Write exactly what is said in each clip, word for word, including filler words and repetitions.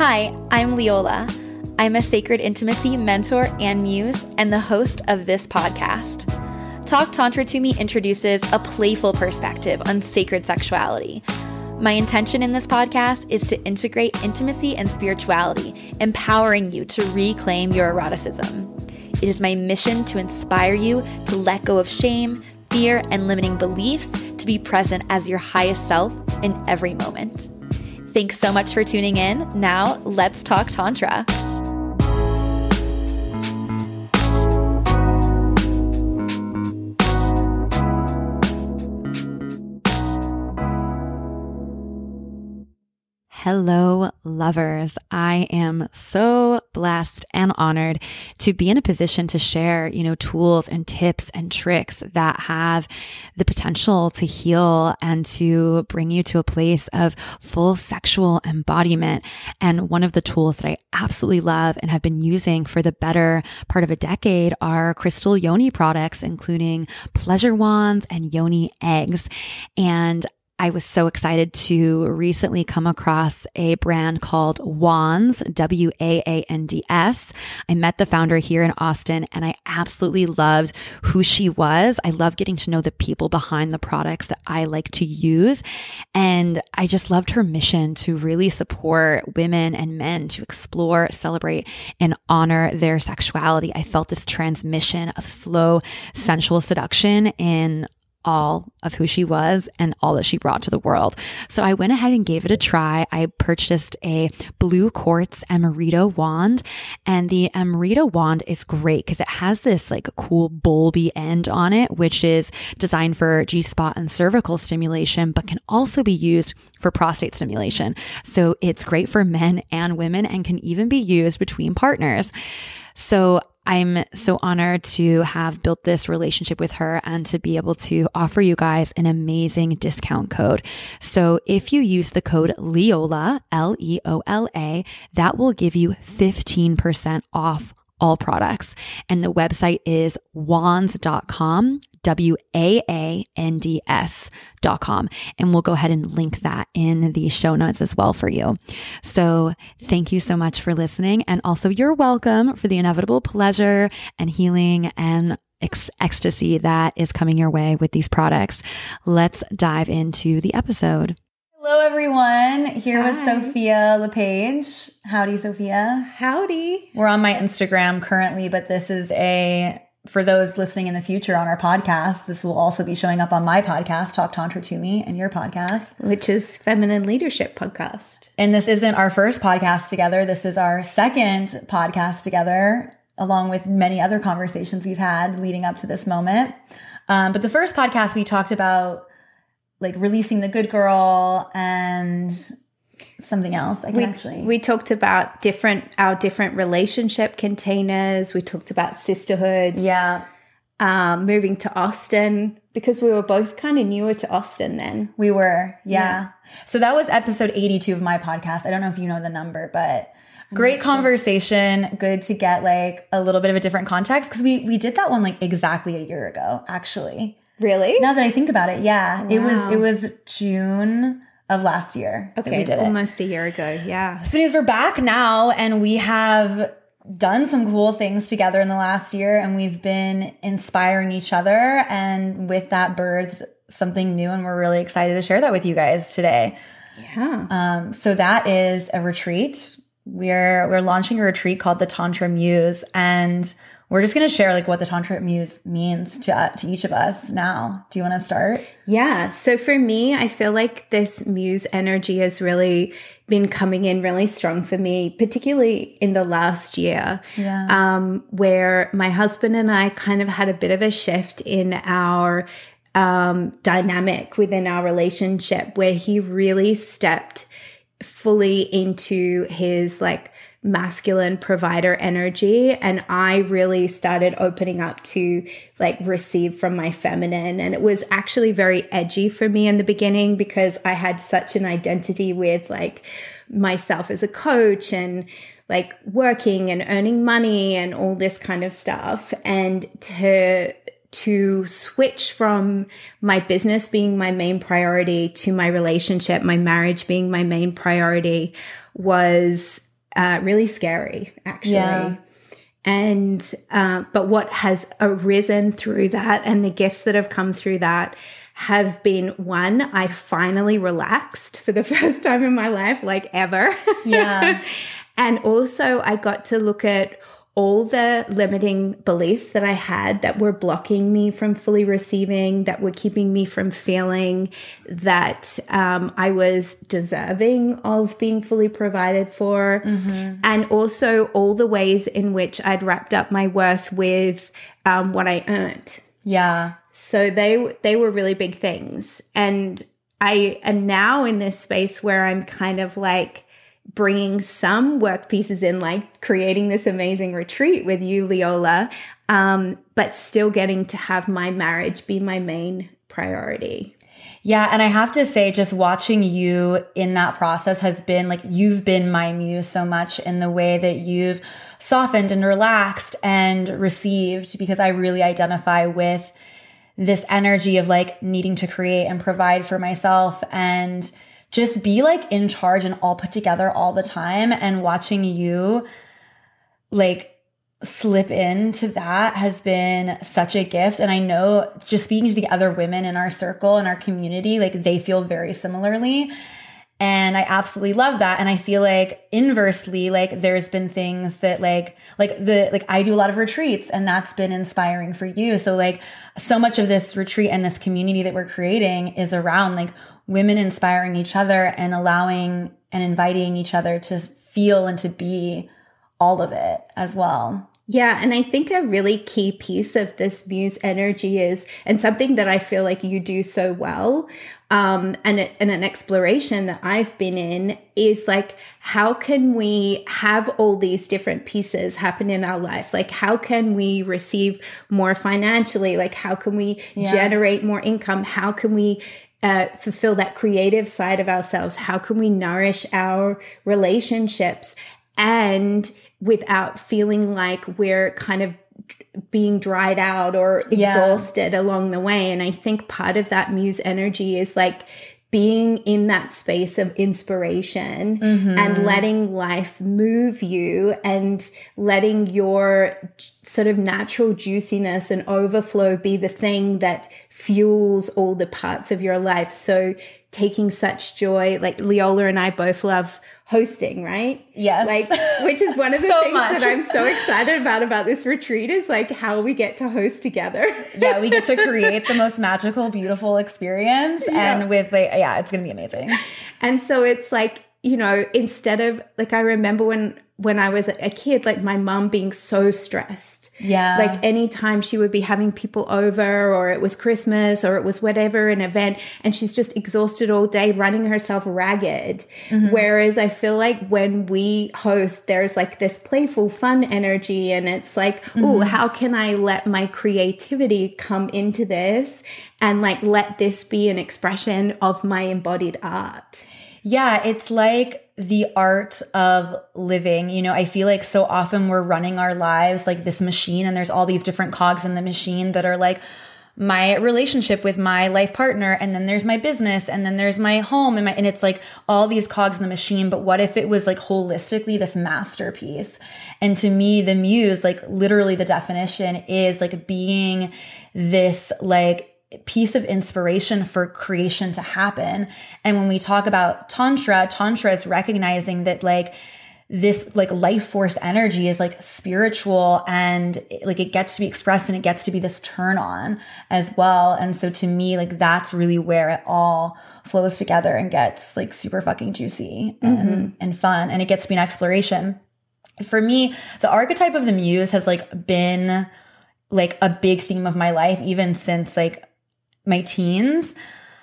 Hi, I'm Leola. I'm a sacred intimacy mentor and muse and the host of this podcast. Talk Tantra to Me introduces a playful perspective on sacred sexuality. My intention in this podcast is to integrate intimacy and spirituality, empowering you to reclaim your eroticism. It is my mission to inspire you to let go of shame, fear, and limiting beliefs to be present as your highest self in every moment. Thanks so much for tuning in. Now, let's talk Tantra. Hello, lovers. I am so blessed and honored to be in a position to share, you know, tools and tips and tricks that have the potential to heal and to bring you to a place of full sexual embodiment. And one of the tools that I absolutely love and have been using for the better part of a decade are crystal yoni products, including pleasure wands and yoni eggs. And I was so excited to recently come across a brand called Wands, W A A N D S. I met the founder here in Austin and I absolutely loved who she was. I love getting to know the people behind the products that I like to use. And I just loved her mission to really support women and men to explore, celebrate, and honor their sexuality. I felt this transmission of slow, sensual seduction in all of who she was and all that she brought to the world. So I went ahead and gave it a try. I purchased a blue quartz Amrita wand, and the Amrita wand is great because it has this like cool bulby end on it, which is designed for G-spot and cervical stimulation, but can also be used for prostate stimulation. So it's great for men and women and can even be used between partners. So I'm so honored to have built this relationship with her and to be able to offer you guys an amazing discount code. So if you use the code LEOLA, L E O L A, that will give you fifteen percent off all products. And the website is wands dot com, W A A N D S dot com. And we'll go ahead and link that in the show notes as well for you. So thank you so much for listening. And also you're welcome for the inevitable pleasure and healing and ex- ecstasy that is coming your way with these products. Let's dive into the episode. Hello, everyone. Here Hi. with Sophia LePage. Howdy, Sophia. Howdy. We're on my Instagram currently, but this is a, for those listening in the future on our podcast, this will also be showing up on my podcast, Talk Tantra to Me, and your podcast. Which is Feminine Leadership Podcast. And this isn't our first podcast together. This is our second podcast together, along with many other conversations we've had leading up to this moment. Um, but the first podcast, we talked about like releasing the good girl and something else. I can we, actually. We talked about different, our different relationship containers. We talked about sisterhood. Yeah. Um, moving to Austin because we were both kind of newer to Austin then. We were. Yeah. Yeah. So that was episode eighty-two of my podcast. I don't know if you know the number, but great conversation. Sure. Good to get like a little bit of a different context because we, we did that one like exactly a year ago, actually. Really? Now that I think about it, yeah. Wow. It was it was June of last year okay, that we did it. Almost a year ago, yeah. So anyways, we're back now and we have done some cool things together in the last year and we've been inspiring each other and with that birthed something new and we're really excited to share that with you guys today. Yeah. Um, so that is a retreat. We're we're launching a retreat called the Tantra Muse and we're just going to share like what the Tantra Muse means to uh, to each of us now. Do you want to start? Yeah. So for me, I feel like this muse energy has really been coming in really strong for me, particularly in the last year, Yeah. um, where my husband and I kind of had a bit of a shift in our um, dynamic within our relationship where he really stepped fully into his like masculine provider energy. And I really started opening up to like receive from my feminine. And it was actually very edgy for me in the beginning because I had such an identity with like myself as a coach and like working and earning money and all this kind of stuff. And to to switch from my business being my main priority to my relationship, my marriage being my main priority was uh, really scary, actually. Yeah. And, uh, but what has arisen through that and the gifts that have come through that have been, one, I finally relaxed for the first time in my life, like ever. Yeah. And also I got to look at all the limiting beliefs that I had that were blocking me from fully receiving, that were keeping me from feeling that um, I was deserving of being fully provided for. Mm-hmm. And also all the ways in which I'd wrapped up my worth with um, what I earned. Yeah. So they they were really big things. And I am now in this space where I'm kind of like bringing some work pieces in, like creating this amazing retreat with you, Leola, um, but still getting to have my marriage be my main priority. Yeah. And I have to say, just watching you in that process has been like, you've been my muse so much in the way that you've softened and relaxed and received, because I really identify with this energy of like needing to create and provide for myself and just be like in charge and all put together all the time. And watching you like slip into that has been such a gift. And I know just speaking to the other women in our circle and our community, like they feel very similarly. And I absolutely love that. And I feel like inversely, like there's been things that like, like the, like I do a lot of retreats and that's been inspiring for you. So like so much of this retreat and this community that we're creating is around like women inspiring each other and allowing and inviting each other to feel and to be all of it as well. Yeah. And I think a really key piece of this muse energy is, and something that I feel like you do so well, um, and, and an exploration that I've been in is like, how can we have all these different pieces happen in our life? Like, how can we receive more financially? Like, how can we yeah. generate more income? How can we Uh, fulfill that creative side of ourselves? How can we nourish our relationships and without feeling like we're kind of being dried out or exhausted yeah. along the way? And I think part of that muse energy is like being in that space of inspiration mm-hmm. and letting life move you and letting your sort of natural juiciness and overflow be the thing that fuels all the parts of your life. So taking such joy, like Leola and I both love hosting, right? Yes. Like, which is one of the so things much. that I'm so excited about, about this retreat is like how we get to host together. Yeah. We get to create the most magical, beautiful experience. Yeah. And with like, yeah, it's going to be amazing. And so it's like, you know, instead of like, I remember when, when I was a kid, like my mom being so stressed. Yeah. Like anytime she would be having people over or it was Christmas or it was whatever, an event, and she's just exhausted all day running herself ragged. Mm-hmm. Whereas I feel like when we host, there's like this playful, fun energy. And it's like, mm-hmm. oh, how can I let my creativity come into this and like let this be an expression of my embodied art? Yeah, it's like the art of living. You know, I feel like so often we're running our lives like this machine and there's all these different cogs in the machine that are like my relationship with my life partner, and then there's my business, and then there's my home, and my, and it's like all these cogs in the machine. But what if it was like holistically this masterpiece? And to me, the muse, like literally the definition is like being this like piece of inspiration for creation to happen. And when we talk about Tantra, Tantra is recognizing that like this like life force energy is like spiritual and like it gets to be expressed and it gets to be this turn on as well. And so to me, like that's really where it all flows together and gets like super fucking juicy and, mm-hmm. and fun. And it gets to be an exploration. For me, the archetype of the muse has like been like a big theme of my life, even since like my teens.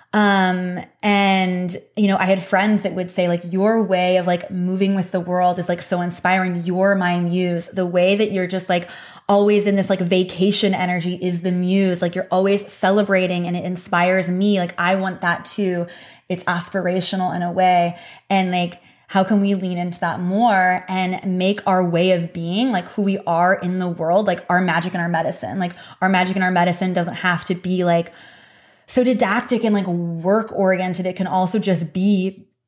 Um, and, you know, I had friends that would say like, your way of like moving with the world is like so inspiring. You're my muse. The way that you're just like always in this like vacation energy is the muse. Like you're always celebrating and it inspires me. Like I want that too. It's aspirational in a way. And like, how can we lean into that more and make our way of being, like who we are in the world, like our magic and our medicine? Like our magic and our medicine doesn't have to be like so didactic and like work oriented. It can also just be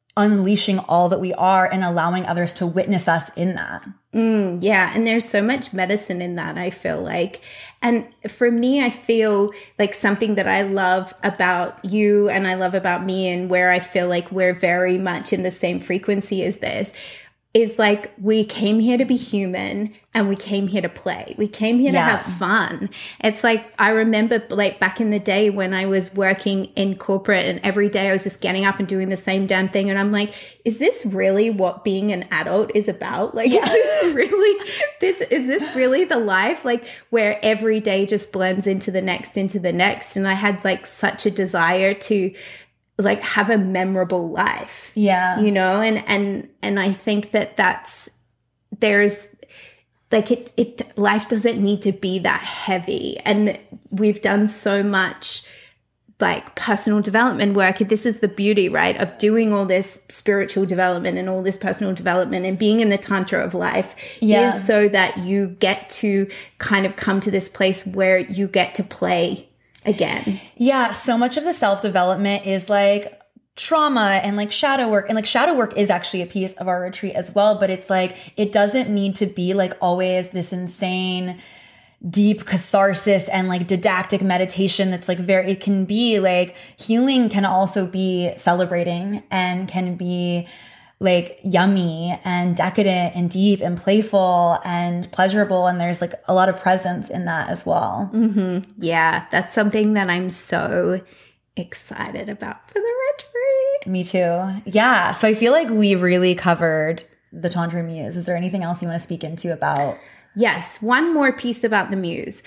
unleashing all that we are and allowing others to witness us in that. Mm, yeah. And there's so much medicine in that, I feel like. And for me, I feel like something that I love about you and I love about me, and where I feel like we're very much in the same frequency as this, is like we came here to be human and we came here to play. We came here yes. to have fun. It's like, I remember like back in the day when I was working in corporate and every day I was just getting up and doing the same damn thing. And I'm like, is this really what being an adult is about? Like, yes. is this really, this, is this really the life? Like where every day just blends into the next, into the next. And I had like such a desire to like have a memorable life. Yeah. You know, and, and, and I think that that's, there's like it, it, life doesn't need to be that heavy. And we've done so much like personal development work. This is the beauty, right, of doing all this spiritual development and all this personal development and being in the tantra of life yeah. is so that you get to kind of come to this place where you get to play again. Yeah. So much of the self-development is like trauma and like shadow work. And like shadow work is actually a piece of our retreat as well. But it's like, it doesn't need to be like always this insane, deep catharsis and like didactic meditation that's like very, it can be like healing can also be celebrating and can be like yummy and decadent and deep and playful and pleasurable. And there's like a lot of presence in that as well. Mm-hmm. Yeah. That's something that I'm so excited about for the retreat. Me too. Yeah. So I feel like we really covered the Tantra Muse. Is there anything else you want to speak into about? Yes. One more piece about the Muse.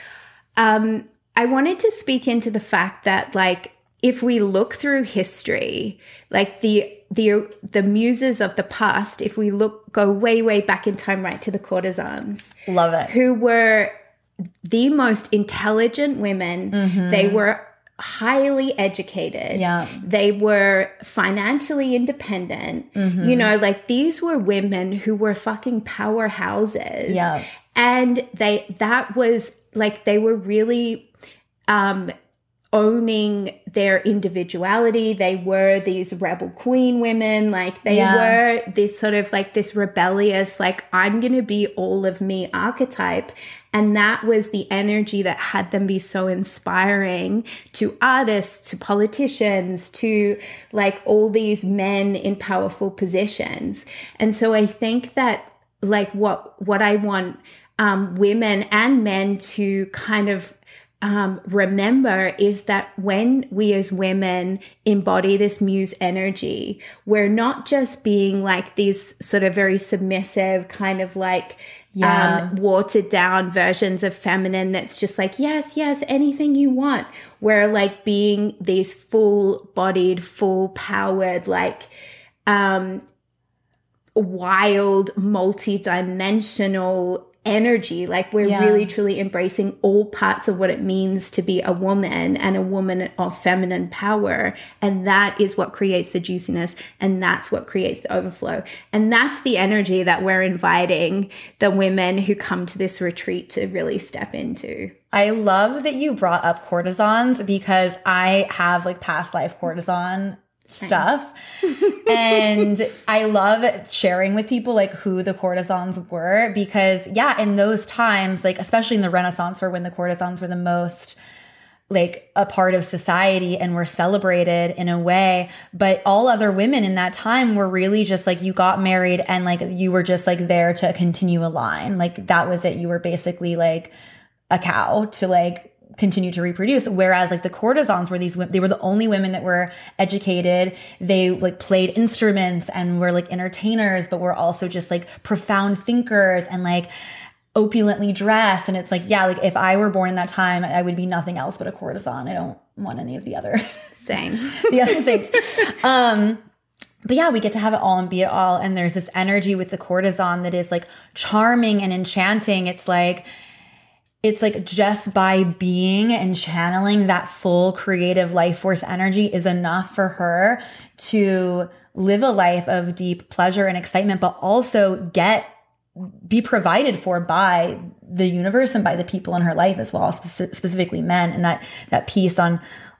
Um, I wanted to speak into the fact that like, if we look through history, like the the the muses of the past, if we look go way way back in time, right to the courtesans, love it, who were the most intelligent women. Mm-hmm. They were highly educated. Yeah, they were financially independent. Mm-hmm. You know, like these were women who were fucking powerhouses. Yeah, and they that was like they were really. Um, owning their individuality. They were these rebel queen women. Like they yeah. were this sort of like this rebellious, like I'm going to be all of me archetype. And that was the energy that had them be so inspiring to artists, to politicians, to like all these men in powerful positions. And so I think that like what, what I want um, women and men to kind of Um, remember is that when we as women embody this muse energy, we're not just being like these sort of very submissive kind of like yeah. um, watered down versions of feminine that's just like, yes, yes, anything you want. We're like being these full bodied, full powered, like um, wild, multi-dimensional energy. Like we're yeah. really truly embracing all parts of what it means to be a woman and a woman of feminine power. And that is what creates the juiciness, and that's what creates the overflow. And that's the energy that we're inviting the women who come to this retreat to really step into. I love that you brought up courtesans, because I have like past life courtesan stuff. And I love sharing with people like who the courtesans were, because yeah, in those times, like especially in the Renaissance, where when the courtesans were the most like a part of society and were celebrated in a way, but all other women in that time were really just like, you got married and like you were just like there to continue a line. Like that was it. You were basically like a cow to like continue to reproduce. Whereas like the courtesans were these women, they were the only women that were educated. They like played instruments and were like entertainers, but were also just like profound thinkers and like opulently dressed. And it's like, yeah, like if I were born in that time, I would be nothing else but a courtesan. I don't want any of the other same the other things. Um, But yeah, we get to have it all and be it all. And there's this energy with the courtesan that is like charming and enchanting. It's like, It's like just by being and channeling that full creative life force energy is enough for her to live a life of deep pleasure and excitement, but also get, be provided for by the universe and by the people in her life as well, spe- specifically men. And that, that piece on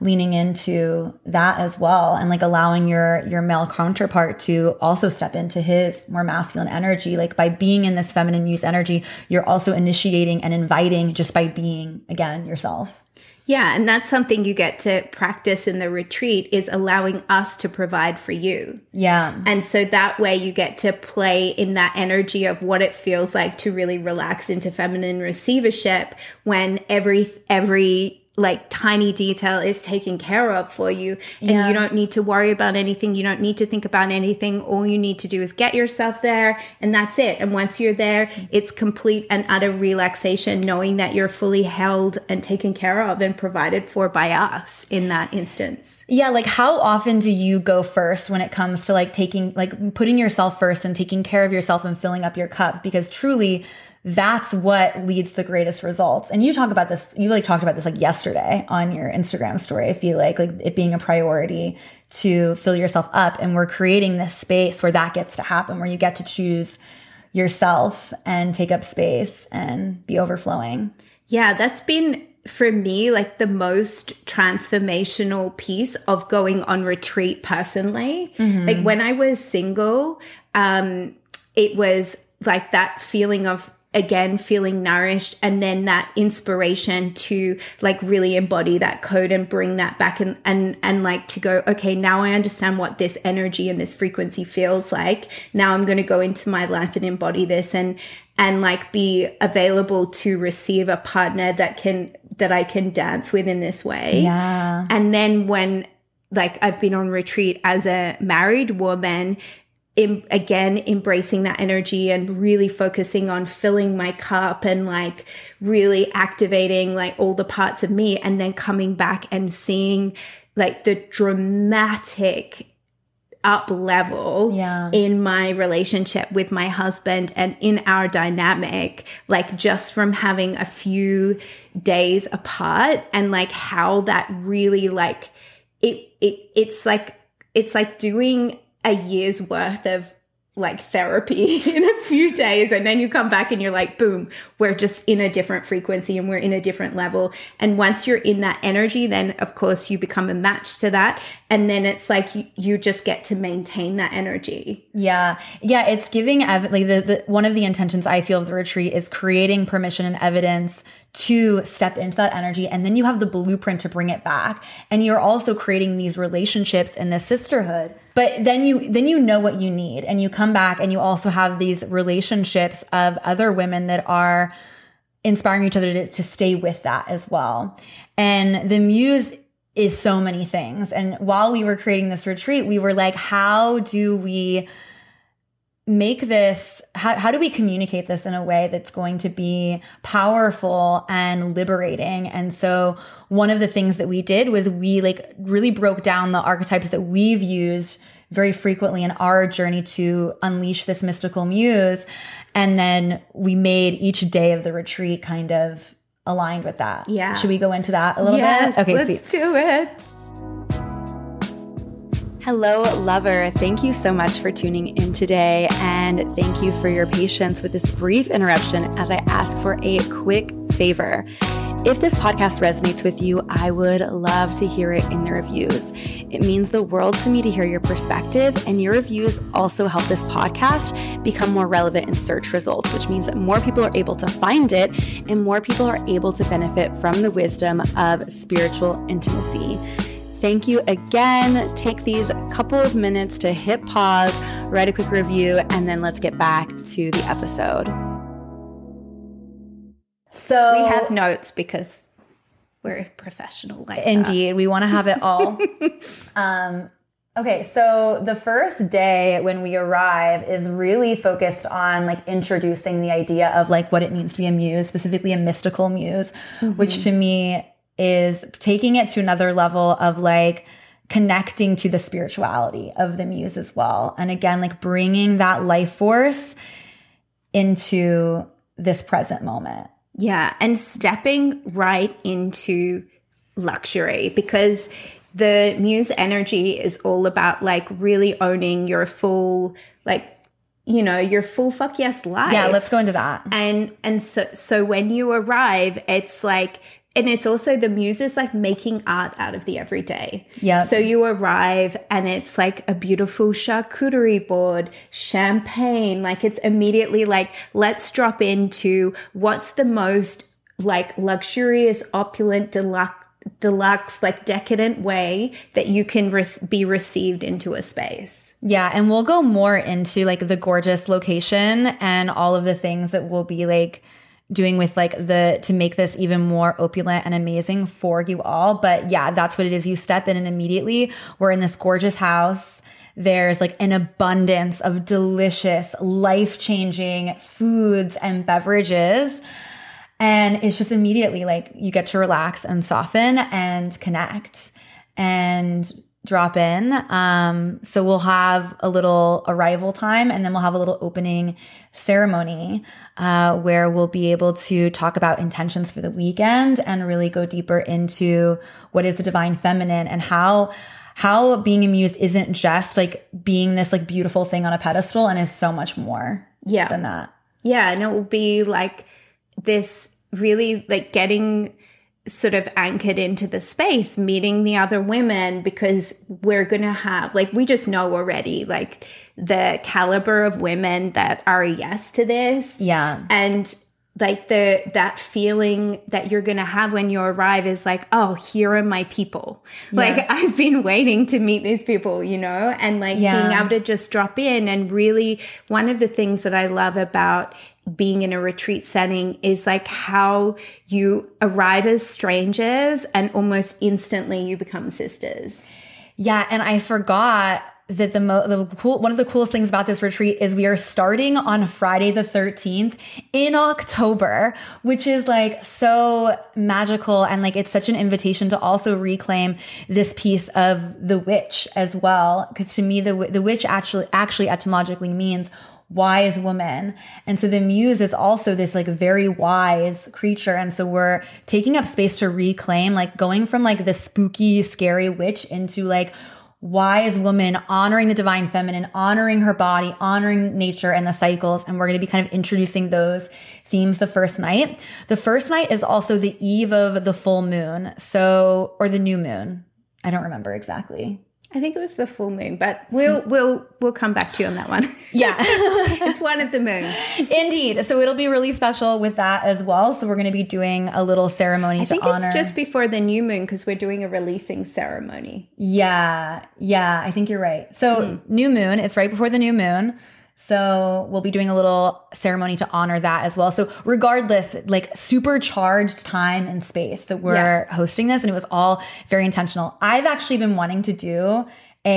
leaning into that as well, and like allowing your your male counterpart to also step into his more masculine energy. Like by being in this feminine muse energy, you're also initiating and inviting just by being, again, yourself. Yeah, and that's something you get to practice in the retreat, is allowing us to provide for you. Yeah. And so that way you get to play in that energy of what it feels like to really relax into feminine receivership when every every like tiny detail is taken care of for you, and yeah. you don't need to worry about anything. You don't need to think about anything. All you need to do is get yourself there, and that's it. And once you're there, it's complete and utter relaxation, knowing that you're fully held and taken care of and provided for by us in that instance. Yeah. Like how often do you go first when it comes to like taking, like putting yourself first and taking care of yourself and filling up your cup? Because truly, that's what leads the greatest results. And you talk about this, you like talked about this like yesterday on your Instagram story. I feel like, like it being a priority to fill yourself up. And we're creating this space where that gets to happen, where you get to choose yourself and take up space and be overflowing. Yeah, that's been for me like the most transformational piece of going on retreat personally. Mm-hmm. Like when I was single, um, it was like that feeling of, again, feeling nourished, and then that inspiration to like really embody that code and bring that back, and, and, and like to go, okay, now I understand what this energy and this frequency feels like. Now I'm going to go into my life and embody this, and, and like be available to receive a partner that can, that I can dance with in this way. Yeah. And then when like I've been on retreat as a married woman, In, again, embracing that energy and really focusing on filling my cup and like really activating like all the parts of me, and then coming back and seeing like the dramatic up level yeah. in my relationship with my husband and in our dynamic, like just from having a few days apart, and like how that really like it, it, it's like, it's like doing a year's worth of like therapy in a few days, and then you come back and you're like, boom, we're just in a different frequency and we're in a different level. And once you're in that energy, then of course you become a match to that, and then it's like you, you just get to maintain that energy. Yeah. Yeah. It's giving ev- like the, the one of the intentions I feel of the retreat is creating permission and evidence to step into that energy, and then you have the blueprint to bring it back, and you're also creating these relationships and this sisterhood. But then you then you know what you need, and you come back and you also have these relationships of other women that are inspiring each other to, to stay with that as well. And the muse is so many things. And while we were creating this retreat, we were like, how do we make this, how, how do we communicate this in a way that's going to be powerful and liberating? And so one of the things that we did was we like really broke down the archetypes that we've used very frequently in our journey to unleash this mystical muse. And then we made each day of the retreat kind of aligned with that. Yeah. Should we go into that a little yes, bit? Okay, let's sweet. do it. Hello, lover. Thank you so much for tuning in today. And thank you for your patience with this brief interruption as I ask for a quick favor. If this podcast resonates with you, I would love to hear it in the reviews. It means the world to me to hear your perspective, and your reviews also help this podcast become more relevant in search results, which means that more people are able to find it and more people are able to benefit from the wisdom of spiritual intimacy. Thank you again. Take these couple of minutes to hit pause, write a quick review, and then let's get back to the episode. So we have notes because we're professional like indeed, that. We want to have it all. um, okay, so the first day when we arrive is really focused on like introducing the idea of like what it means to be a muse, specifically a mystical muse, mm-hmm. which to me is taking it to another level of like connecting to the spirituality of the muse as well. And again, like bringing that life force into this present moment. Yeah. And stepping right into luxury, because the muse energy is all about like really owning your full, like, you know, your full fuck yes life. Yeah. Let's go into that. And, and so, so when you arrive, it's like, and it's also the muse is like making art out of the everyday. Yeah. So you arrive and it's like a beautiful charcuterie board, champagne. Like it's immediately like, let's drop into what's the most like luxurious, opulent, deluxe, deluxe, like decadent way that you can re- be received into a space. Yeah. And we'll go more into like the gorgeous location and all of the things that we'll be like doing with like the, to make this even more opulent and amazing for you all. But yeah, that's what it is. You step in and immediately we're in this gorgeous house. There's like an abundance of delicious, life-changing foods and beverages. And it's just immediately like you get to relax and soften and connect and drop in. Um, so we'll have a little arrival time and then we'll have a little opening ceremony uh, where we'll be able to talk about intentions for the weekend and really go deeper into what is the divine feminine and how how being a muse isn't just like being this like beautiful thing on a pedestal and is so much more yeah. than that. Yeah. And it will be like this really like getting sort of anchored into the space, meeting the other women, because we're going to have, like, we just know already, like, the caliber of women that are a yes to this. Yeah. And like the, that feeling that you're going to have when you arrive is like, oh, here are my people. Yeah. Like I've been waiting to meet these people, you know, and like yeah. being able to just drop in. And really one of the things that I love about being in a retreat setting is like how you arrive as strangers and almost instantly you become sisters. Yeah. And I forgot that the mo- the cool one of the coolest things about this retreat is we are starting on Friday the thirteenth in October, which is like so magical. And like, it's such an invitation to also reclaim this piece of the witch as well. Cause to me, the, the witch actually, actually etymologically means wise woman. And so the muse is also this like very wise creature. And so we're taking up space to reclaim, like going from like the spooky, scary witch into like wise woman, honoring the divine feminine, honoring her body, honoring nature and the cycles. And we're going to be kind of introducing those themes the first night. The first night is also the eve of the full moon. So, or the new moon. I don't remember exactly. I think it was the full moon, but we'll we'll we'll come back to you on that one. Yeah. It's one of the moons. Indeed. So it'll be really special with that as well. So we're going to be doing a little ceremony I to think honor. It's just before the new moon because we're doing a releasing ceremony. Yeah. Yeah. I think you're right. So mm. new moon, it's right before the new moon. So we'll be doing a little ceremony to honor that as well. So regardless, like supercharged time and space that we're yeah. hosting this. And it was all very intentional. I've actually been wanting to do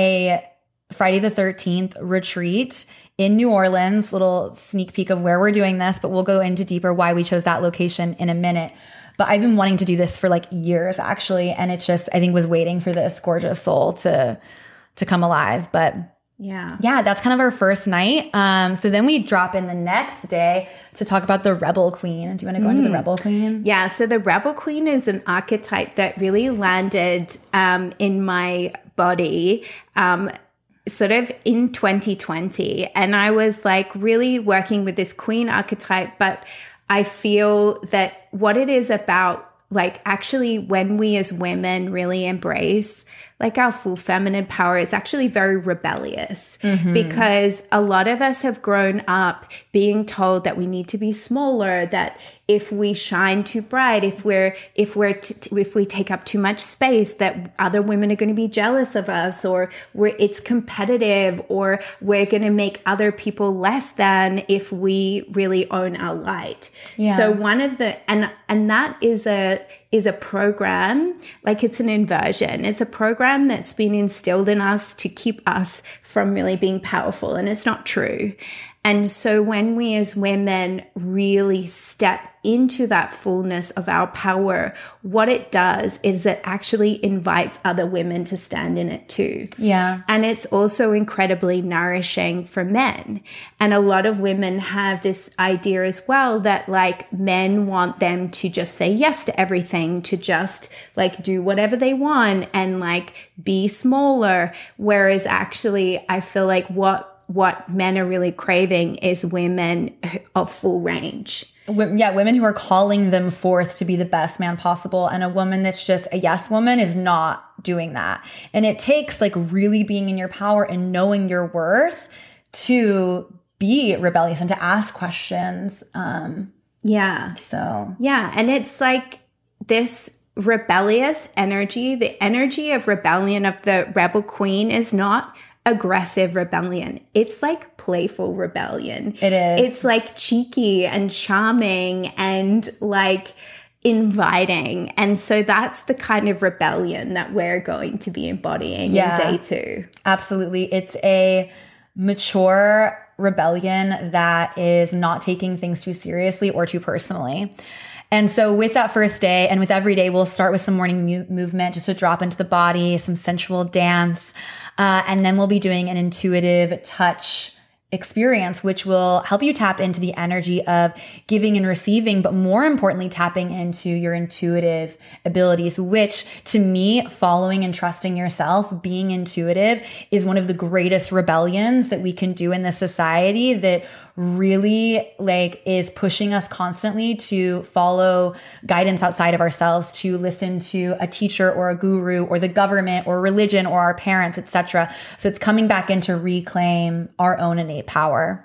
a Friday the thirteenth retreat in New Orleans, little sneak peek of where we're doing this, but we'll go into deeper why we chose that location in a minute. But I've been wanting to do this for like years actually. And it just, I think was waiting for this gorgeous soul to, to come alive. But Yeah. Yeah, that's kind of our first night. Um, so then we drop in the next day to talk about the Rebel Queen. Do you want to go mm. into the Rebel Queen? Yeah, so the Rebel Queen is an archetype that really landed um, in my body um, sort of in twenty twenty. And I was like really working with this queen archetype, but I feel that what it is about, like actually when we as women really embrace like our full feminine power, it's actually very rebellious mm-hmm. because a lot of us have grown up being told that we need to be smaller, that if we shine too bright, if we're if we're t- t- if we take up too much space, that other women are going to be jealous of us, or we're it's competitive, or we're going to make other people less than if we really own our light. Yeah. So one of the and and that is a is a program, like it's an inversion. It's a program that's been instilled in us to keep us from really being powerful, and it's not true. And so when we as women really step into that fullness of our power, what it does is it actually invites other women to stand in it too. Yeah. And it's also incredibly nourishing for men. And a lot of women have this idea as well that like men want them to just say yes to everything, to just like do whatever they want and like be smaller. Whereas actually I feel like what what men are really craving is women of full range. Yeah, women who are calling them forth to be the best man possible. And a woman that's just a yes woman is not doing that. And it takes like really being in your power and knowing your worth to be rebellious and to ask questions. Um, yeah. So. Yeah. And it's like this rebellious energy, the energy of rebellion of the rebel queen is not aggressive rebellion. It's like playful rebellion. It is. It's like cheeky and charming and like inviting. And so that's the kind of rebellion that we're going to be embodying yeah, in day two. Absolutely. It's a mature rebellion that is not taking things too seriously or too personally. And so with that first day and with every day, we'll start with some morning mu- movement just to drop into the body, some sensual dance. Uh, and then we'll be doing an intuitive touch experience, which will help you tap into the energy of giving and receiving, but more importantly, tapping into your intuitive abilities, which to me, following and trusting yourself, being intuitive is one of the greatest rebellions that we can do in this society that really like is pushing us constantly to follow guidance outside of ourselves, to listen to a teacher or a guru or the government or religion or our parents, et cetera. So it's coming back in to reclaim our own innate power.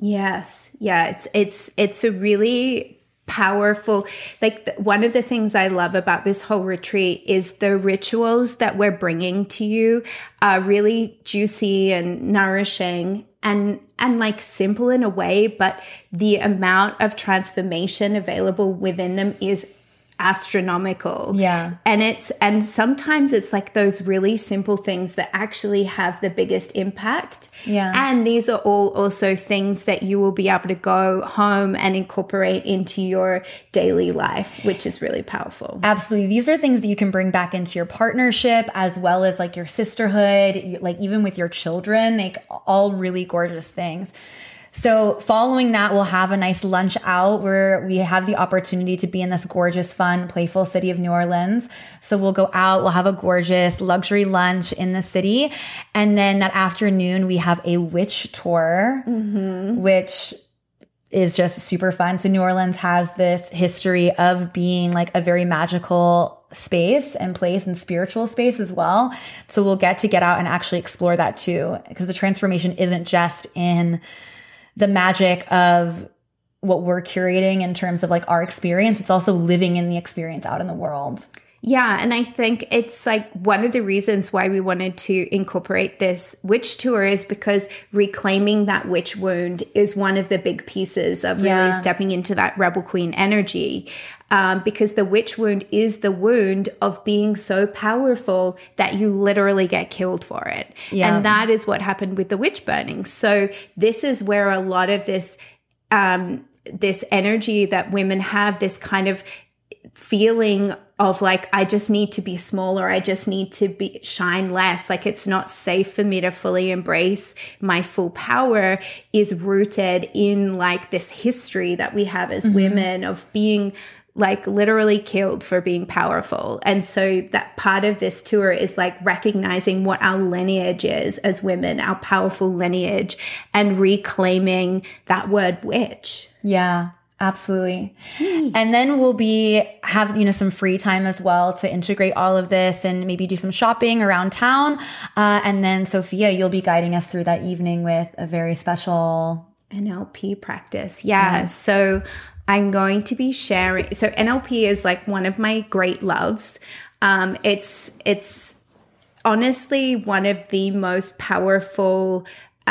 Yes. Yeah. It's, it's, it's a really powerful, like th- one of the things I love about this whole retreat is the rituals that we're bringing to you are really juicy and nourishing and, and like simple in a way, but the amount of transformation available within them is astronomical. Yeah. And it's, and sometimes it's like those really simple things that actually have the biggest impact. Yeah. And these are all also things that you will be able to go home and incorporate into your daily life, which is really powerful. Absolutely. These are things that you can bring back into your partnership as well as like your sisterhood, like even with your children, like all really gorgeous things. So following that, we'll have a nice lunch out where we have the opportunity to be in this gorgeous, fun, playful city of New Orleans. So we'll go out, we'll have a gorgeous luxury lunch in the city. And then that afternoon, we have a witch tour, mm-hmm. which is just super fun. So New Orleans has this history of being like a very magical space and place and spiritual space as well. So we'll get to get out and actually explore that too, because the transformation isn't just in the magic of what we're curating in terms of like our experience. It's also living in the experience out in the world. Yeah. And I think it's like one of the reasons why we wanted to incorporate this witch tour is because reclaiming that witch wound is one of the big pieces of really yeah. stepping into that rebel queen energy. Um, because the witch wound is the wound of being so powerful that you literally get killed for it. Yeah. And that is what happened with the witch burning. So this is where a lot of this, um, this energy that women have, this kind of feeling of like, I just need to be smaller. I just need to be shine less. Like it's not safe for me to fully embrace my full power is rooted in like this history that we have as mm-hmm. women of being like literally killed for being powerful. And so that part of this tour is like recognizing what our lineage is as women, our powerful lineage, and reclaiming that word witch. Yeah. Absolutely. And then we'll be have, you know, some free time as well to integrate all of this and maybe do some shopping around town. Uh, and then Sophia, you'll be guiding us through that evening with a very special N L P practice. Yeah. yeah. So I'm going to be sharing. So N L P is like one of my great loves. Um, it's, it's honestly one of the most powerful,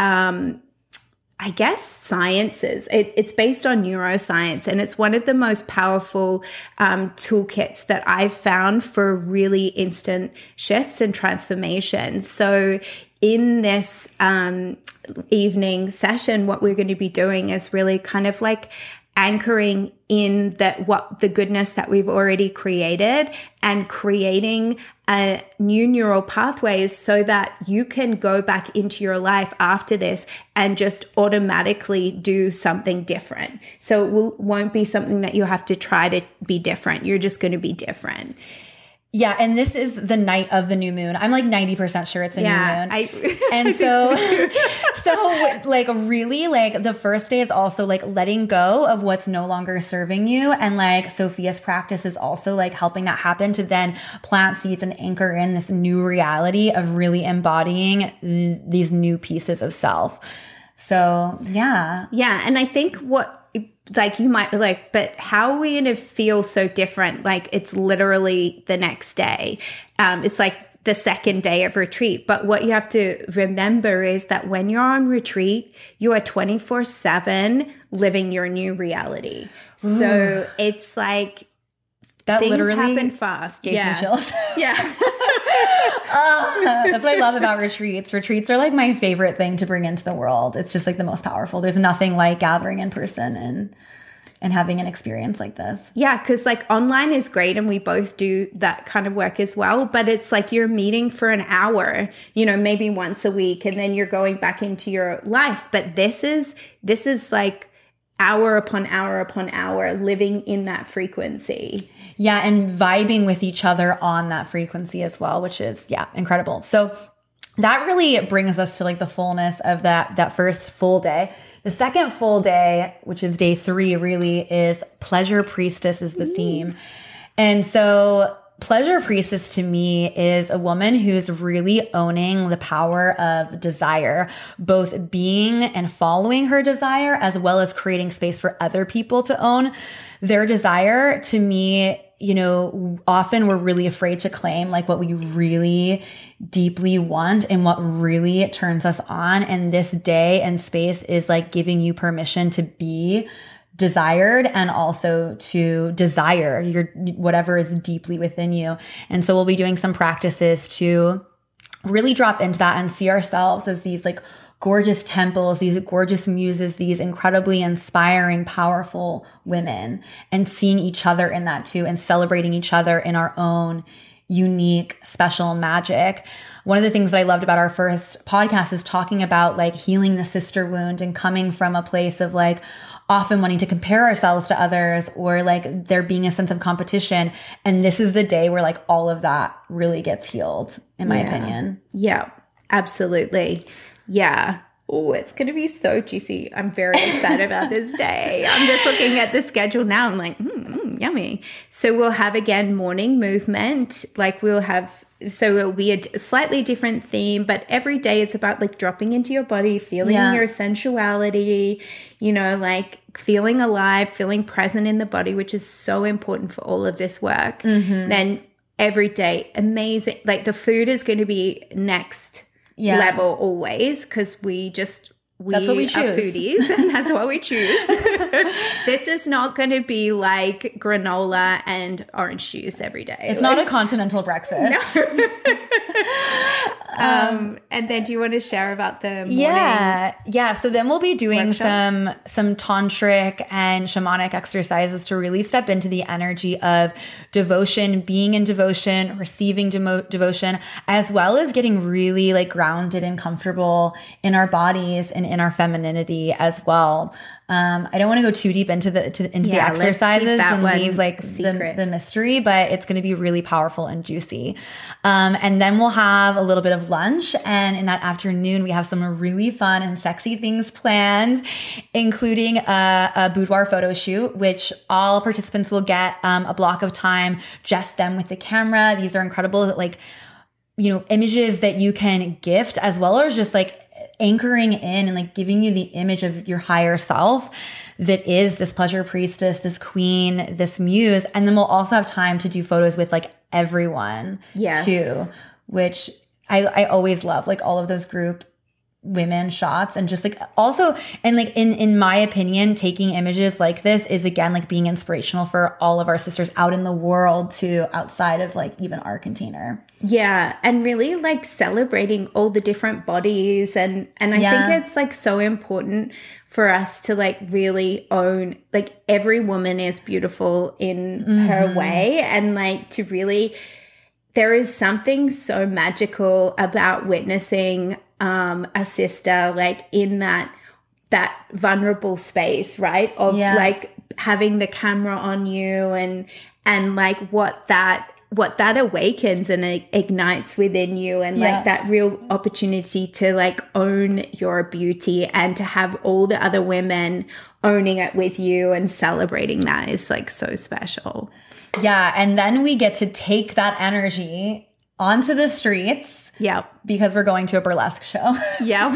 um, I guess, sciences. It, it's based on neuroscience, and it's one of the most powerful um, toolkits that I've found for really instant shifts and transformations. So in this um, evening session, what we're going to be doing is really kind of like anchoring in that what the goodness that we've already created and creating a new neural pathways so that you can go back into your life after this and just automatically do something different. So it will, won't be something that you have to try to be different. You're just going to be different. Yeah, and this is the night of the new moon. I'm like ninety percent sure it's a yeah, new moon. I, and so, so like really like the first day is also like letting go of what's no longer serving you. And like Sophia's practice is also like helping that happen to then plant seeds and anchor in this new reality of really embodying th- these new pieces of self. So yeah. Yeah. And I think what, like you might be like, but how are we going to feel so different? Like it's literally the next day. Um, it's like the second day of retreat. But what you have to remember is that when you're on retreat, you are twenty-four seven living your new reality. Ooh. So it's like that things literally happen fast. Gave yeah. me chills. Yeah. uh, that's what I love about retreats. Retreats are like my favorite thing to bring into the world. It's just like the most powerful. There's nothing like gathering in person and and having an experience like this. Yeah, because like online is great and we both do that kind of work as well. But it's like you're meeting for an hour, you know, maybe once a week, and then you're going back into your life. But this is this is like hour upon hour upon hour living in that frequency. Yeah, and vibing with each other on that frequency as well, which is, yeah, incredible. So that really brings us to like the fullness of that that first full day. The second full day, which is day three, really is Pleasure Priestess is the theme. And so Pleasure Priestess to me is a woman who's really owning the power of desire, both being and following her desire, as well as creating space for other people to own their desire. To me, you know, often we're really afraid to claim like what we really deeply want and what really turns us on. And this day and space is like giving you permission to be desired and also to desire your whatever is deeply within you. And so we'll be doing some practices to really drop into that and see ourselves as these like gorgeous temples, these gorgeous muses, these incredibly inspiring, powerful women, and seeing each other in that too, and celebrating each other in our own unique, special magic. One of the things that I loved about our first podcast is talking about like healing the sister wound and coming from a place of like often wanting to compare ourselves to others, or like there being a sense of competition. And this is the day where like all of that really gets healed, in my yeah. opinion. Yeah, absolutely. Yeah. Oh, it's going to be so juicy. I'm very excited about this day. I'm just looking at the schedule now. I'm like, mm, mm, yummy. So we'll have again morning movement. Like we'll have, so it'll be a slightly different theme, but every day it's about like dropping into your body, feeling yeah. your sensuality, you know, like feeling alive, feeling present in the body, which is so important for all of this work. Mm-hmm. Then every day, amazing. Like the food is going to be next yeah. level always, because we just we, that's what we are choose. Foodies, and that's what we choose. This is not going to be like granola and orange juice every day. It's like, not a continental breakfast. No. um, and then do you want to share about the morning? Yeah. Yeah. So then we'll be doing workshop? some, some tantric and shamanic exercises to really step into the energy of devotion, being in devotion, receiving demo- devotion, as well as getting really like grounded and comfortable in our bodies and in our femininity as well. Um, I don't want to go too deep into the to, into yeah, the exercises and leave like the, the mystery, but it's going to be really powerful and juicy. Um, and then we'll have a little bit of lunch, and in that afternoon we have some really fun and sexy things planned, including a, a boudoir photo shoot, which all participants will get um, a block of time, just them with the camera. These are incredible, like, you know, images that you can gift, as well as just like anchoring in and like giving you the image of your higher self that is this pleasure priestess, this queen, this muse. And then we'll also have time to do photos with like everyone yes. too, which I, I always love, like all of those group women shots. And just like also, and like in in my opinion, taking images like this is again like being inspirational for all of our sisters out in the world too, outside of like even our container. Yeah, and really like celebrating all the different bodies, and and I yeah. think it's like so important for us to like really own, like every woman is beautiful in mm-hmm. her way, and like to really, there is something so magical about witnessing um a sister like in that that vulnerable space, right? Of yeah. like having the camera on you, and and like what that what that awakens and it ignites within you, and Yeah. like that real opportunity to like own your beauty and to have all the other women owning it with you and celebrating that is like so special. Yeah. And then we get to take that energy onto the streets. Yeah. Because we're going to a burlesque show. Yeah.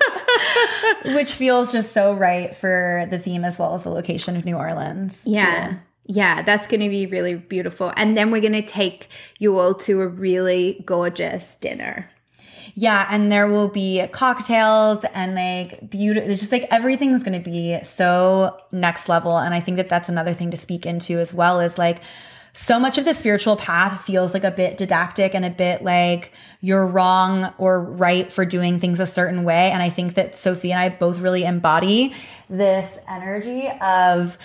Which feels just so right for the theme as well as the location of New Orleans. Yeah. too. Yeah, that's going to be really beautiful. And then we're going to take you all to a really gorgeous dinner. Yeah, and there will be cocktails and like beautiful, it's just like everything's going to be so next level. And I think that that's another thing to speak into as well, is like so much of the spiritual path feels like a bit didactic and a bit like you're wrong or right for doing things a certain way. And I think that Sophie and I both really embody this energy of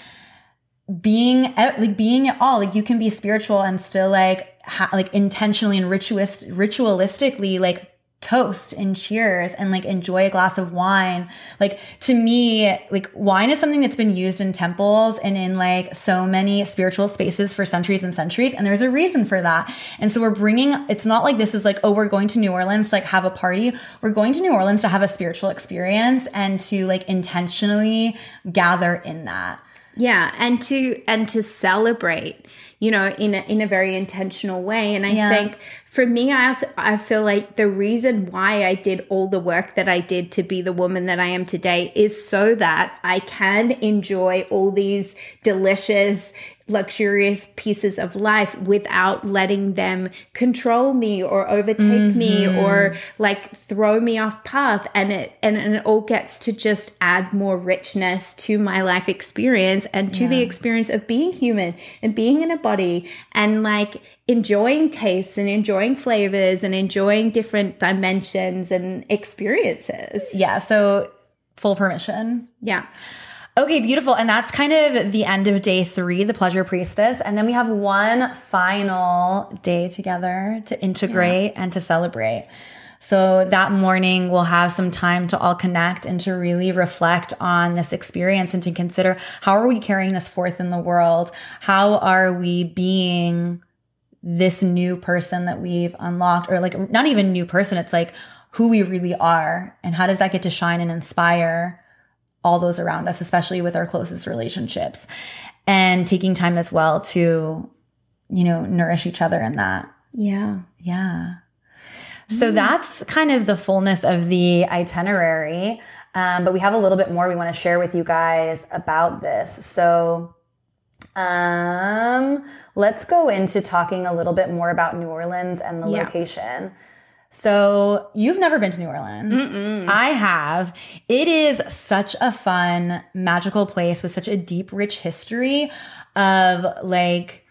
being like being it all. Like you can be spiritual and still like ha- like intentionally and ritualist ritualistically like toast and cheers and like enjoy a glass of wine. Like to me, like wine is something that's been used in temples and in like so many spiritual spaces for centuries and centuries. And there's a reason for that. And so we're bringing, it's not like this is like, oh, we're going to New Orleans to like have a party. We're going to New Orleans to have a spiritual experience and to like intentionally gather in that. Yeah, and to and to celebrate, you know, in a, in a very intentional way. And I Yeah. think for me, I also, I feel like the reason why I did all the work that I did to be the woman that I am today is so that I can enjoy all these delicious, luxurious pieces of life without letting them control me or overtake mm-hmm. me or like throw me off path. And it and, and it all gets to just add more richness to my life experience and to yeah. the experience of being human and being in a body and like enjoying tastes and enjoying flavors and enjoying different dimensions and experiences. Yeah. So full permission. Yeah. Okay, beautiful. And that's kind of the end of day three, the Pleasure Priestess. And then we have one final day together to integrate yeah. and to celebrate. So that morning we'll have some time to all connect and to really reflect on this experience and to consider, how are we carrying this forth in the world? How are we being this new person that we've unlocked, or like not even new person, it's like who we really are, and how does that get to shine and inspire all those around us, especially with our closest relationships, and taking time as well to, you know, nourish each other in that. Yeah. Yeah. So that's kind of the fullness of the itinerary. Um, but we have a little bit more we want to share with you guys about this. So um, let's go into talking a little bit more about New Orleans and the yeah. location. So you've never been to New Orleans. Mm-mm. I have. It is such a fun, magical place with such a deep, rich history of like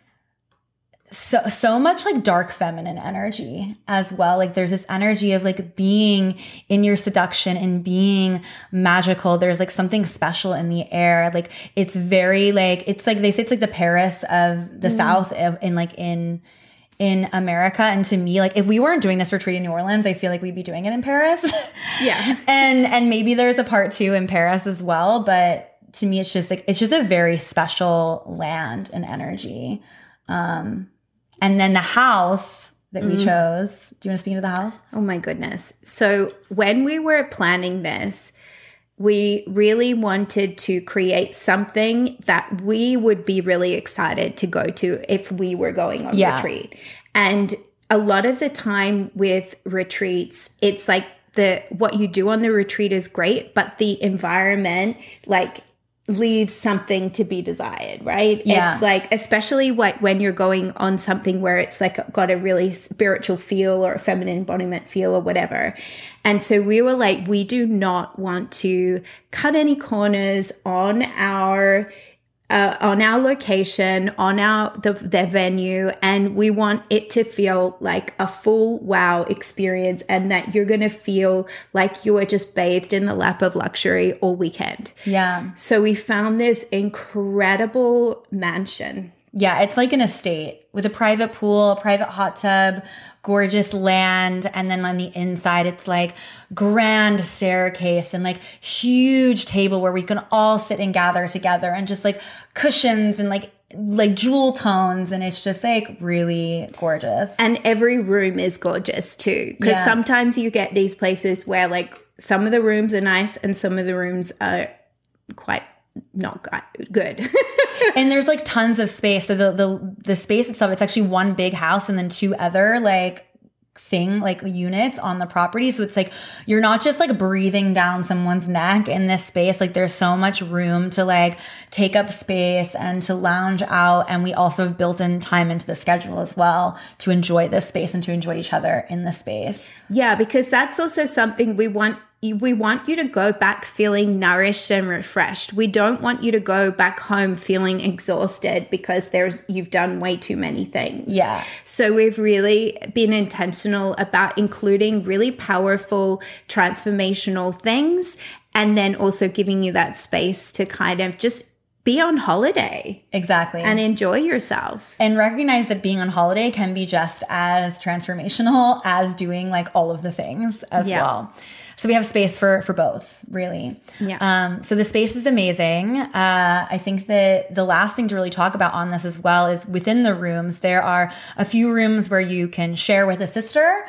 so so much like dark feminine energy as well. Like there's this energy of like being in your seduction and being magical. There's like something special in the air. Like it's very like, it's like they say it's like the Paris of the mm. South of, in like in in America. And to me, like if we weren't doing this retreat in New Orleans, I feel like we'd be doing it in Paris. Yeah. and and maybe there's a part two in Paris as well. But to me, it's just like, it's just a very special land and energy. Um, and then the house that we mm. chose. Do you want to speak into the house? Oh my goodness. So when we were planning this, we really wanted to create something that we would be really excited to go to if we were going on yeah. retreat. And a lot of the time with retreats, it's like the what you do on the retreat is great, but the environment like leaves something to be desired, right? Yeah. It's like, especially what when you're going on something where it's like got a really spiritual feel or a feminine embodiment feel or whatever. And so we were like, we do not want to cut any corners on our uh, on our location, on our the, the venue, and we want it to feel like a full wow experience, and that you're going to feel like you are just bathed in the lap of luxury all weekend. Yeah. So we found this incredible mansion. Yeah, it's like an estate with a private pool, a private hot tub, gorgeous land. And then on the inside, it's like grand staircase and like huge table where we can all sit and gather together, and just like cushions and like like jewel tones, and it's just like really gorgeous. And every room is gorgeous too, because Yeah. sometimes you get these places where like some of the rooms are nice and some of the rooms are quite not good. And there's like tons of space. So the the the space itself, it's actually one big house and then two other like thing like units on the property. So it's like you're not just like breathing down someone's neck in this space. Like there's so much room to like take up space and to lounge out. And we also have built in time into the schedule as well to enjoy this space and to enjoy each other in the space. Yeah, because that's also something we want. We want you to go back feeling nourished and refreshed. We don't want you to go back home feeling exhausted because there's you've done way too many things. Yeah. So we've really been intentional about including really powerful, transformational things, and then also giving you that space to kind of just be on holiday. Exactly. And enjoy yourself. And recognize that being on holiday can be just as transformational as doing like all of the things as Yeah. well. So we have space for for both, really. Yeah. Um, so the space is amazing. Uh, I think that the last thing to really talk about on this as well is within the rooms, there are a few rooms where you can share with a sister,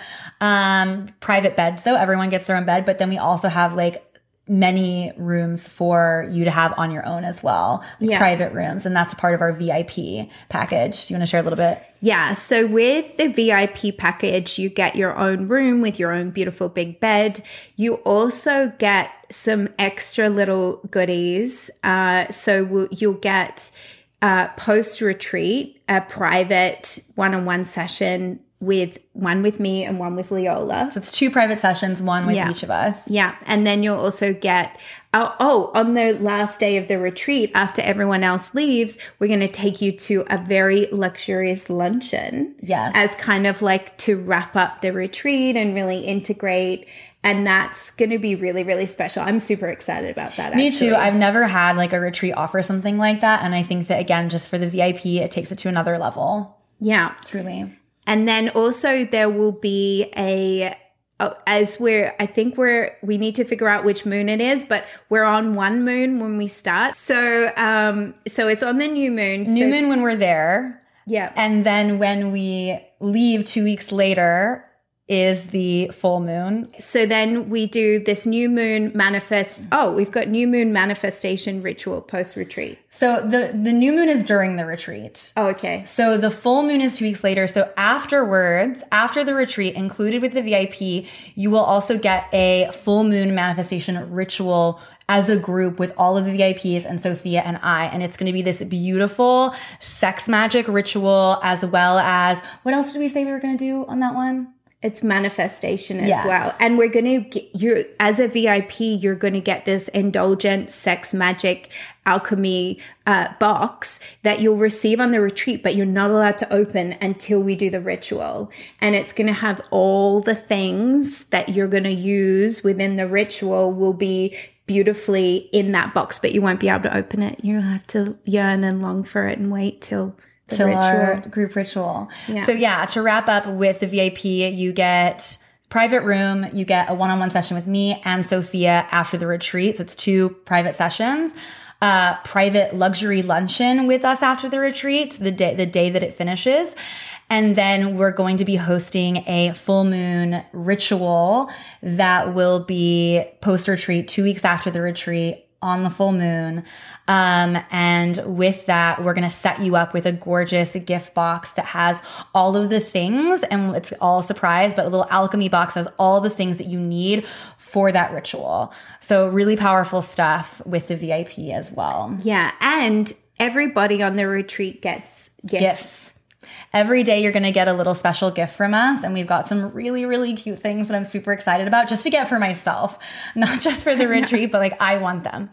um, private beds though. Everyone gets their own bed, but then we also have like many rooms for you to have on your own as well, like Yeah. private rooms. And that's a part of our V I P package. Do you want to share a little bit? Yeah, so with the V I P package, you get your own room with your own beautiful big bed. You also get some extra little goodies. Uh, so we'll, you'll get uh, post-retreat, a private one-on-one session with one with me and one with Leola. So it's two private sessions, one with Yeah. each of us. Yeah, and then you'll also get, oh, oh, on the last day of the retreat, after everyone else leaves, we're going to take you to a very luxurious luncheon. Yes. As kind of like to wrap up the retreat and really integrate. And that's going to be really, really special. I'm super excited about that. Me actually. too. I've never had like a retreat offer something like that. And I think that, again, just for the V I P, it takes it to another level. Yeah. Truly. And then also there will be a, oh, as we're, I think we're, we need to figure out which moon it is, but we're on one moon when we start. So, um, so it's on the new moon. New so, moon when we're there. Yeah. And then when we leave two weeks later is the full moon. So then we do this new moon manifest. Oh, we've got new moon manifestation ritual post retreat. So the, the new moon is during the retreat. Oh, okay. So the full moon is two weeks later. So afterwards, after the retreat, included with the V I P, you will also get a full moon manifestation ritual as a group with all of the V I Ps and Sophia and I. And it's going to be this beautiful sex magic ritual, as well as, what else did we say we were going to do on that one? It's manifestation as Yeah. well. And we're going to get you as a V I P, you're going to get this indulgent sex magic alchemy uh, box that you'll receive on the retreat, but you're not allowed to open until we do the ritual. And it's going to have all the things that you're going to use within the ritual will be beautifully in that box, but you won't be able to open it. You'll have to yearn and long for it and wait till the to ritual. our group ritual. Yeah. So yeah, to wrap up with the V I P, you get private room, you get a one-on-one session with me and Sophia after the retreat. So it's two private sessions. Uh, private luxury luncheon with us after the retreat, the day, the day that it finishes. And then we're going to be hosting a full moon ritual that will be post-retreat, two weeks after the retreat on the full moon. Um, and with that, we're going to set you up with a gorgeous gift box that has all of the things, and it's all a surprise, but a little alchemy box has all the things that you need for that ritual. So really powerful stuff with the V I P as well. Yeah. And everybody on the retreat gets gifts. Gifts. Every day you're going to get a little special gift from us, and we've got some really, really cute things that I'm super excited about just to get for myself, not just for the retreat, but like I want them.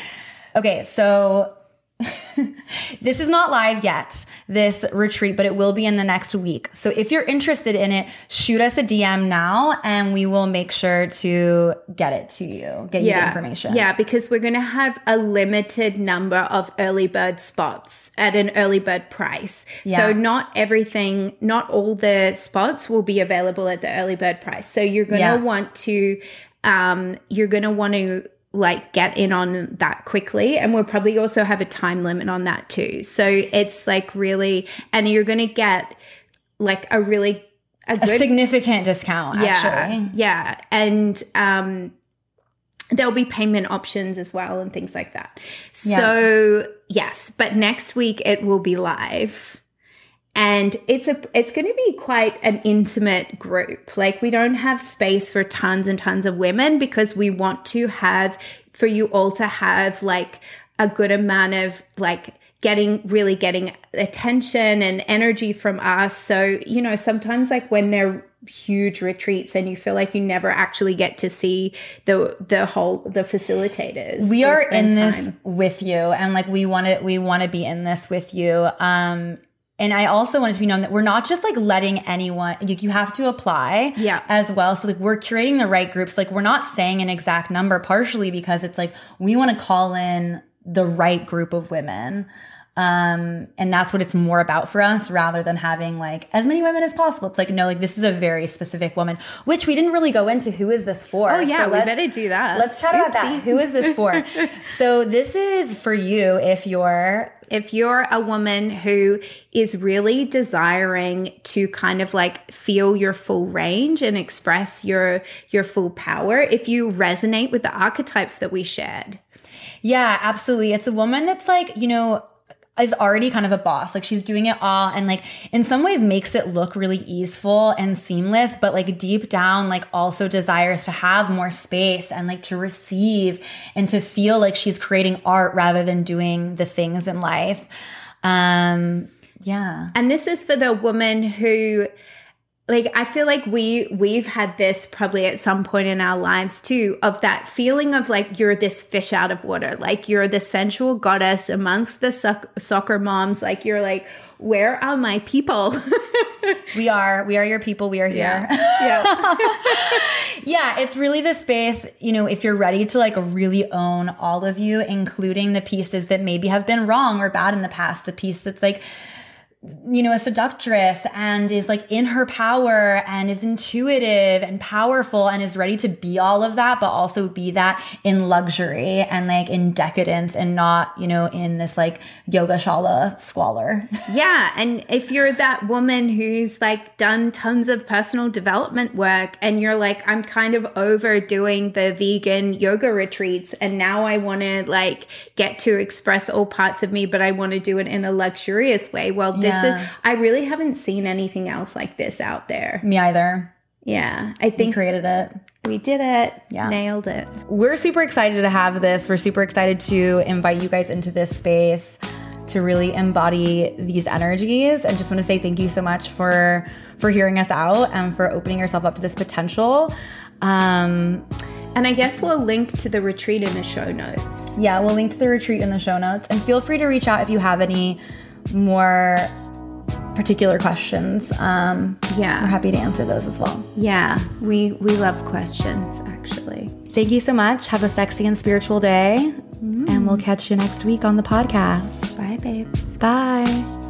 Okay, so this is not live yet, this retreat, but it will be in the next week. So if you're interested in it, shoot us a D M now and we will make sure to get it to you, get you the information. Yeah, because we're going to have a limited number of early bird spots at an early bird price. Yeah. So not everything, not all the spots will be available at the early bird price. So you're going to Yeah. want to, um, you're going to want to like get in on that quickly, and we'll probably also have a time limit on that too. So it's like really, and you're going to get like a really a, good, a significant discount. Yeah, actually. yeah, and um, there'll be payment options as well and things like that. Yeah. So yes, but next week it will be live. And it's a it's going to be quite an intimate group. Like, we don't have space for tons and tons of women because we want to have, for you all to have like a good amount of like getting, really getting attention and energy from us. So, you know, sometimes like when they're huge retreats and you feel like you never actually get to see the the whole the facilitators. We are in this time with you, and like we want to we want to be in this with you. Um And I also want it to be known that we're not just like letting anyone, like, you have to apply yeah. as well. So like we're curating the right groups. Like, we're not saying an exact number, partially because it's like we want to call in the right group of women. Um, and that's what it's more about for us, rather than having like as many women as possible. It's like, no, like this is a very specific woman, which we didn't really go into. Who is this for? Oh yeah, so we better do that. Let's chat about Oopsie. that. Who is this for? So this is for you if you're If you're a woman who is really desiring to kind of like feel your full range and express your your full power, if you resonate with the archetypes that we shared. Yeah, absolutely. It's a woman that's like, you know, is already kind of a boss. Like, she's doing it all, and like in some ways makes it look really easeful and seamless, but like deep down, like also desires to have more space and like to receive and to feel like she's creating art rather than doing the things in life. Um, yeah. And this is for the woman who, like, I feel like we, we've had this probably at some point in our lives too, of that feeling of like you're this fish out of water, like you're the sensual goddess amongst the soc- soccer moms. Like, you're like, where are my people? We are. We are your people. We are here. Yeah. Yeah. Yeah, it's really the space, you know, if you're ready to like really own all of you, including the pieces that maybe have been wrong or bad in the past, the piece that's like, you know, a seductress and is like in her power and is intuitive and powerful and is ready to be all of that, but also be that in luxury and like in decadence and not, you know, in this like yogashala squalor. Yeah. And if you're that woman who's like done tons of personal development work and you're like, I'm kind of overdoing the vegan yoga retreats and now I want to like get to express all parts of me, but I want to do it in a luxurious way. Well, this Yeah. is, I really haven't seen anything else like this out there. Me either. Yeah. I think We created it. we did it. Yeah. Nailed it. We're super excited to have this. We're super excited to invite you guys into this space to really embody these energies, and just want to say thank you so much for for hearing us out and for opening yourself up to this potential. Um, And I guess we'll link to the retreat in the show notes. yeah, we'll link to the retreat in the show notes, and feel free to reach out if you have any more particular questions. Um, Yeah. we're happy to answer those as well. Yeah. We, we love questions, actually. Thank you so much. Have a sexy and spiritual day, mm. and we'll catch you next week on the podcast. Bye, babes. Bye.